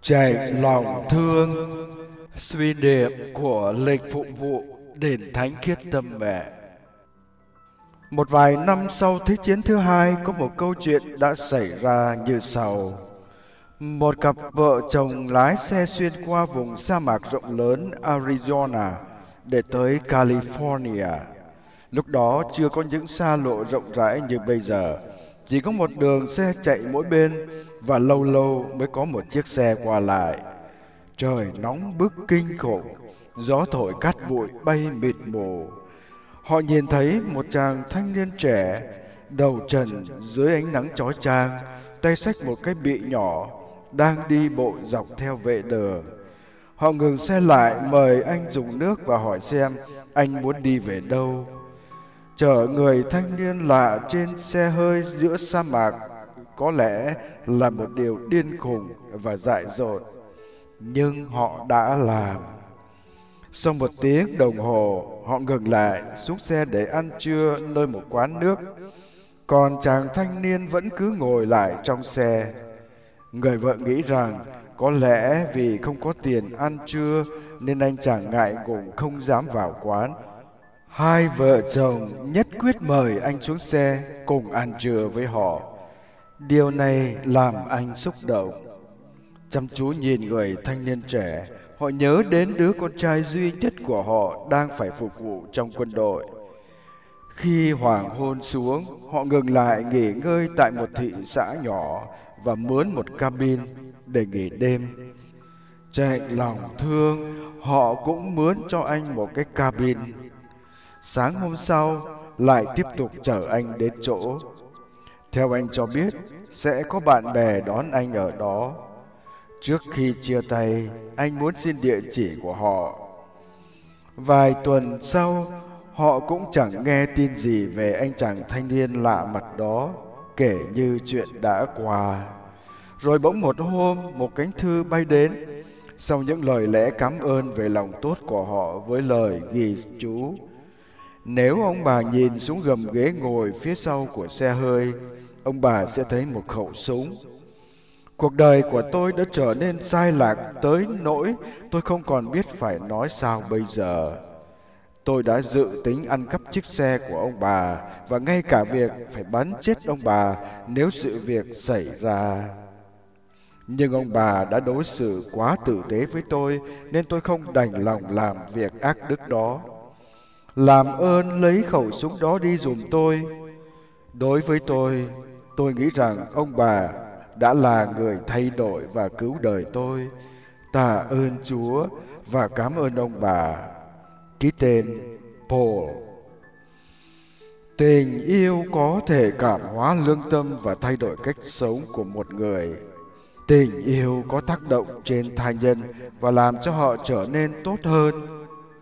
Chạy lòng thương. Suy niệm của lịch phụng vụ đền Thánh Khiết Tâm Mẹ. Một vài năm sau Thế chiến thứ hai, có một câu chuyện đã xảy ra như sau. Một cặp vợ chồng lái xe xuyên qua vùng sa mạc rộng lớn Arizona để tới California. Lúc đó chưa có những xa lộ rộng rãi như bây giờ, chỉ có một đường xe chạy mỗi bên và lâu lâu mới có một chiếc xe qua lại. Trời nóng bức kinh khủng, gió thổi cát bụi bay mịt mù. Họ nhìn thấy một chàng thanh niên trẻ, đầu trần dưới ánh nắng chói chang, tay xách một cái bị nhỏ, đang đi bộ dọc theo vệ đường. Họ ngừng xe lại mời anh dùng nước và hỏi xem anh muốn đi về đâu. Chở người thanh niên lạ trên xe hơi giữa sa mạc có lẽ là một điều điên khùng và dại dột, nhưng họ đã làm. Sau 1 tiếng đồng hồ, họ ngừng lại xuống xe để ăn trưa nơi một quán nước. Còn chàng thanh niên vẫn cứ ngồi lại trong xe. Người vợ nghĩ rằng có lẽ vì không có tiền ăn trưa nên anh chàng ngại ngùng không dám vào quán. Hai vợ chồng nhất quyết mời anh xuống xe cùng ăn trưa với họ. Điều này làm anh xúc động. Chăm chú nhìn người thanh niên trẻ, họ nhớ đến đứa con trai duy nhất của họ đang phải phục vụ trong quân đội. Khi hoàng hôn xuống, họ ngừng lại nghỉ ngơi tại một thị xã nhỏ và mướn một cabin để nghỉ đêm. Chạy lòng thương, họ cũng mướn cho anh một cái cabin. Sáng hôm sau, lại tiếp tục chở anh đến chỗ. Theo anh cho biết, sẽ có bạn bè đón anh ở đó. Trước khi chia tay, anh muốn xin địa chỉ của họ. Vài tuần sau, họ cũng chẳng nghe tin gì về anh chàng thanh niên lạ mặt đó, kể như chuyện đã qua. Rồi bỗng một hôm, một cánh thư bay đến. Sau những lời lẽ cảm ơn về lòng tốt của họ với lời ghi chú: nếu ông bà nhìn xuống gầm ghế ngồi phía sau của xe hơi, ông bà sẽ thấy một khẩu súng. Cuộc đời của tôi đã trở nên sai lạc tới nỗi tôi không còn biết phải nói sao bây giờ. Tôi đã dự tính ăn cắp chiếc xe của ông bà và ngay cả việc phải bắn chết ông bà nếu sự việc xảy ra. Nhưng ông bà đã đối xử quá tử tế với tôi nên tôi không đành lòng làm việc ác đức đó. Làm ơn lấy khẩu súng đó đi giùm tôi. Đối với tôi nghĩ rằng ông bà đã là người thay đổi và cứu đời tôi. Tạ ơn Chúa và cảm ơn ông bà. Ký tên Paul. Tình yêu có thể cảm hóa lương tâm và thay đổi cách sống của một người. Tình yêu có tác động trên tha nhân và làm cho họ trở nên tốt hơn.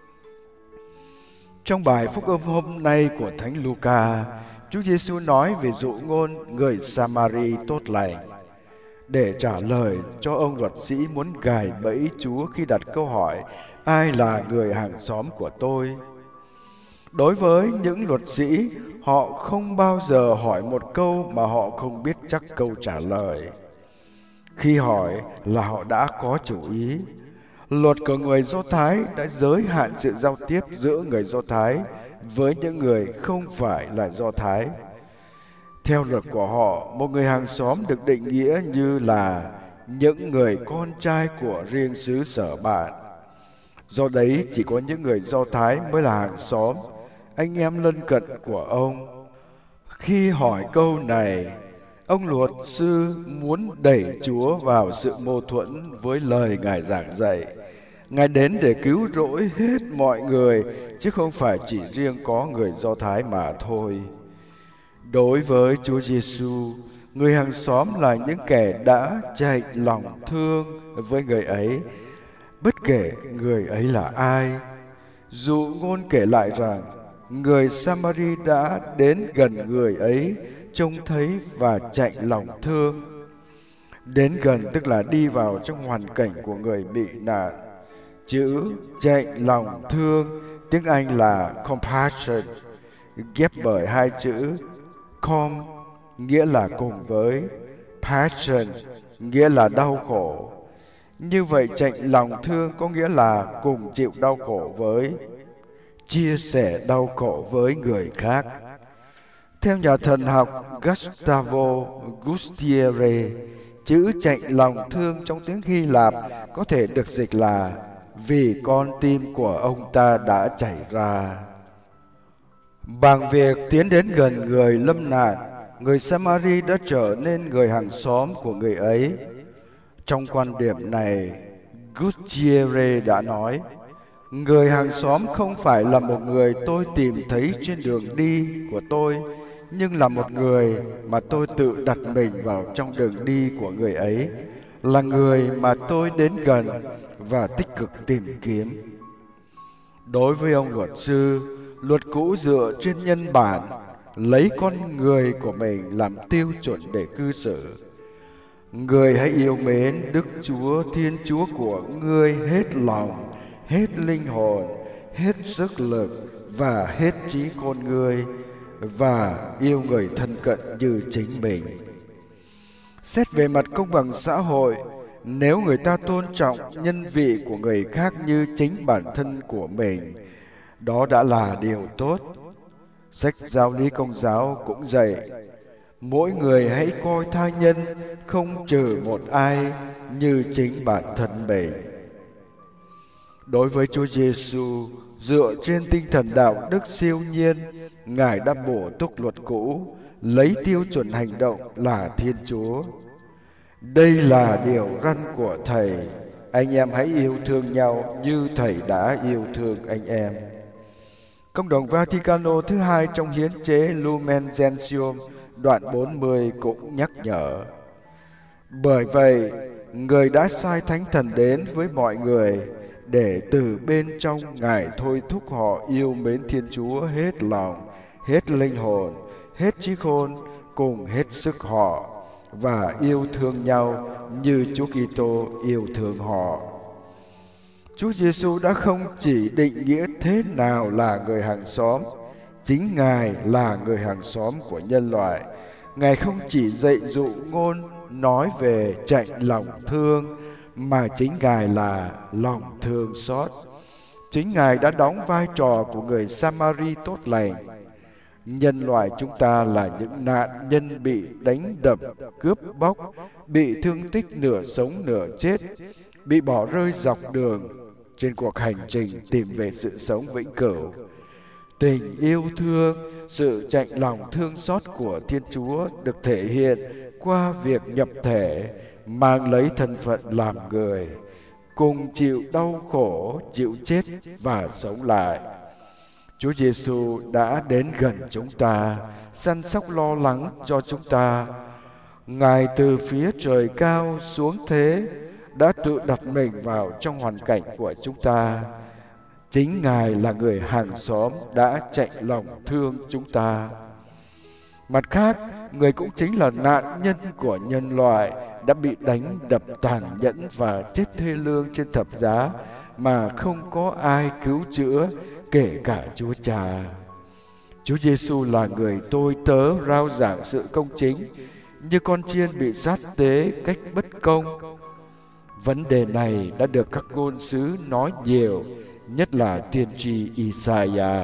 Trong bài phúc âm hôm nay của Thánh Luca, Chúa Giêsu nói về dụ ngôn người Samari tốt lành để trả lời cho ông luật sĩ muốn gài bẫy Chúa khi đặt câu hỏi: ai là người hàng xóm của tôi? Đối với những luật sĩ, họ không bao giờ hỏi một câu mà họ không biết chắc câu trả lời. Khi hỏi là họ đã có chủ ý. Luật của người Do Thái đã giới hạn sự giao tiếp giữa người Do Thái với những người không phải là Do Thái. Theo luật của họ, một người hàng xóm được định nghĩa như là những người con trai của riêng xứ sở bạn. Do đấy, chỉ có những người Do Thái mới là hàng xóm, anh em lân cận của ông. Khi hỏi câu này, ông luật sư muốn đẩy Chúa vào sự mâu thuẫn với lời Ngài giảng dạy. Ngài đến để cứu rỗi hết mọi người, chứ không phải chỉ riêng có người Do Thái mà thôi. Đối với Chúa Giêsu, người hàng xóm là những kẻ đã chạy lòng thương với người ấy, bất kể người ấy là ai. Dụ ngôn kể lại rằng, người Samari đã đến gần người ấy, trông thấy và chạy lòng thương. Đến gần tức là đi vào trong hoàn cảnh của người bị nạn. Chữ chạy lòng thương tiếng Anh là compassion, ghép bởi hai chữ com nghĩa là cùng với, passion nghĩa là đau khổ. Như vậy chạnh lòng thương có nghĩa là cùng chịu đau khổ với, chia sẻ đau khổ với người khác. Theo nhà thần học Gustavo Gutierrez, chữ chạnh lòng thương trong tiếng Hy Lạp có thể được dịch là vì con tim của ông ta đã chảy ra. Bằng việc tiến đến gần người lâm nạn, người Samari đã trở nên người hàng xóm của người ấy. Trong quan điểm này, Gutierrez đã nói, người hàng xóm không phải là một người tôi tìm thấy trên đường đi của tôi, nhưng là một người mà tôi tự đặt mình vào trong đường đi của người ấy, là người mà tôi đến gần và tích cực tìm kiếm. Đối với ông luật sư, luật cũ dựa trên nhân bản, lấy con người của mình làm tiêu chuẩn để cư xử. Người hãy yêu mến Đức Chúa Thiên Chúa của ngươi hết lòng, hết linh hồn, hết sức lực và hết trí khôn ngươi, và yêu người thân cận như chính mình. Xét về mặt công bằng xã hội, nếu người ta tôn trọng nhân vị của người khác như chính bản thân của mình, đó đã là điều tốt. Sách Giáo lý Công giáo cũng dạy, mỗi người hãy coi tha nhân không trừ một ai như chính bản thân mình. Đối với Chúa Giêsu, dựa trên tinh thần đạo đức siêu nhiên, Ngài đã bổ túc luật cũ, lấy tiêu chuẩn hành động là Thiên Chúa. Đây là điều răn của Thầy, anh em hãy yêu thương nhau như Thầy đã yêu thương anh em. Công đồng Vaticano thứ hai trong hiến chế Lumen Gentium đoạn 40 cũng nhắc nhở. Bởi vậy, người đã sai Thánh Thần đến với mọi người để từ bên trong Ngài thôi thúc họ yêu mến Thiên Chúa hết lòng, hết linh hồn, hết trí khôn, cùng hết sức họ, và yêu thương nhau như Chúa Kitô yêu thương họ. Chúa Giêsu đã không chỉ định nghĩa thế nào là người hàng xóm, chính Ngài là người hàng xóm của nhân loại. Ngài không chỉ dạy dụ ngôn nói về chạnh lòng thương, mà chính Ngài là lòng thương xót. Chính Ngài đã đóng vai trò của người Samari tốt lành. Nhân loại chúng ta là những nạn nhân bị đánh đập, cướp bóc, bị thương tích nửa sống nửa chết, bị bỏ rơi dọc đường trên cuộc hành trình tìm về sự sống vĩnh cửu. Tình yêu thương, sự chạnh lòng thương xót của Thiên Chúa được thể hiện qua việc nhập thể, mang lấy thân phận làm người, cùng chịu đau khổ, chịu chết và sống lại. Chúa Giêsu đã đến gần chúng ta, săn sóc lo lắng cho chúng ta. Ngài từ phía trời cao xuống thế, đã tự đặt mình vào trong hoàn cảnh của chúng ta. Chính Ngài là người hàng xóm đã chạnh lòng thương chúng ta. Mặt khác, Người cũng chính là nạn nhân của nhân loại đã bị đánh đập tàn nhẫn và chết thê lương trên thập giá mà không có ai cứu chữa, kể cả Chúa Cha. Chúa Giêsu là người tôi tớ rao giảng sự công chính, như con chiên bị sát tế cách bất công. Vấn đề này đã được các ngôn sứ nói nhiều, nhất là tiên tri Isaiah.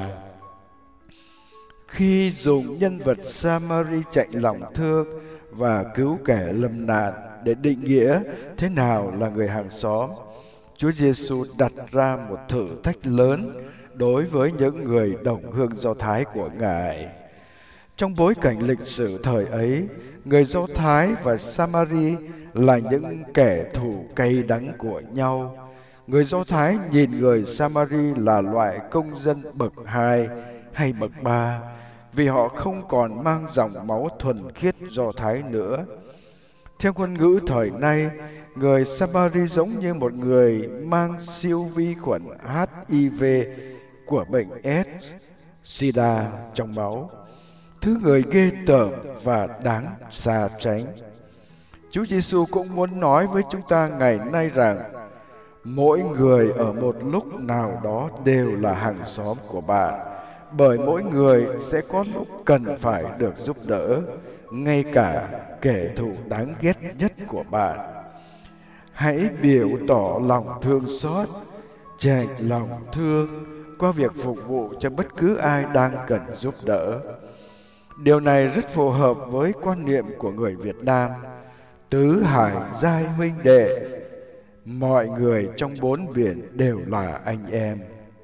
Khi dùng nhân vật Samari chạnh lòng thương và cứu kẻ lầm nạn để định nghĩa thế nào là người hàng xóm, Chúa Giêsu đặt ra một thử thách lớn đối với những người đồng hương Do Thái của Ngài. Trong bối cảnh lịch sử thời ấy, người Do Thái và Samari là những kẻ thù cay đắng của nhau. Người Do Thái nhìn người Samari là loại công dân bậc 2 hay bậc 3 vì họ không còn mang dòng máu thuần khiết Do Thái nữa. Theo ngôn ngữ thời nay, người Samari giống như một người mang siêu vi khuẩn HIV của bệnh AIDS, SIDA trong máu, thứ người ghê tởm và đáng xa tránh. Chúa Giêsu cũng muốn nói với chúng ta ngày nay rằng mỗi người ở một lúc nào đó đều là hàng xóm của bạn, bởi mỗi người sẽ có lúc cần phải được giúp đỡ, ngay cả kẻ thù đáng ghét nhất của bạn. Hãy biểu tỏ lòng thương xót, trải lòng thương qua việc phục vụ cho bất cứ ai đang cần giúp đỡ. Điều này rất phù hợp với quan niệm của người Việt Nam: tứ hải giai huynh đệ, mọi người trong bốn biển đều là anh em.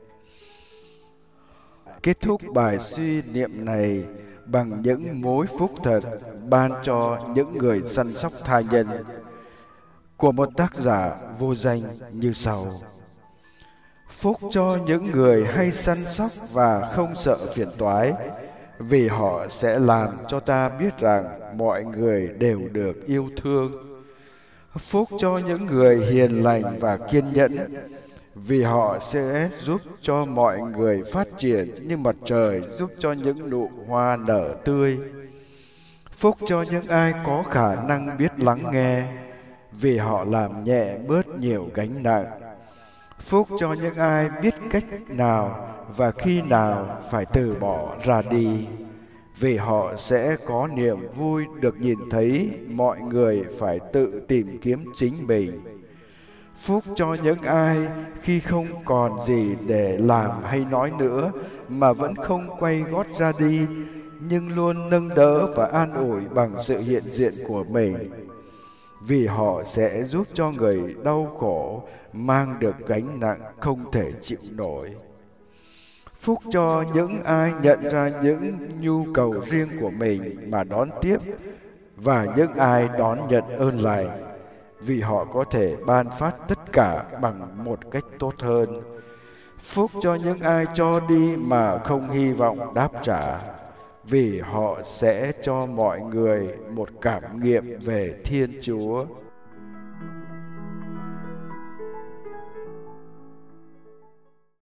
Kết thúc bài suy niệm này bằng những mối phúc thật ban cho những người săn sóc tha nhân của một tác giả vô danh như sau: phúc cho những người hay săn sóc và không sợ phiền toái, vì họ sẽ làm cho ta biết rằng mọi người đều được yêu thương. Phúc cho những người hiền lành và kiên nhẫn, vì họ sẽ giúp cho mọi người phát triển như mặt trời giúp cho những nụ hoa nở tươi. Phúc cho những ai có khả năng biết lắng nghe, vì họ làm nhẹ bớt nhiều gánh nặng. Phúc cho những ai biết cách nào và khi nào phải từ bỏ ra đi, vì họ sẽ có niềm vui được nhìn thấy mọi người phải tự tìm kiếm chính mình. Phúc cho những ai khi không còn gì để làm hay nói nữa mà vẫn không quay gót ra đi, nhưng luôn nâng đỡ và an ủi bằng sự hiện diện của mình, vì họ sẽ giúp cho người đau khổ mang được gánh nặng không thể chịu nổi. Phúc cho những ai nhận ra những nhu cầu riêng của mình mà đón tiếp, và những ai đón nhận ơn lành, vì họ có thể ban phát tất cả bằng một cách tốt hơn. Phúc cho những ai cho đi mà không hy vọng đáp trả, vì họ sẽ cho mọi người một cảm nghiệm về Thiên Chúa.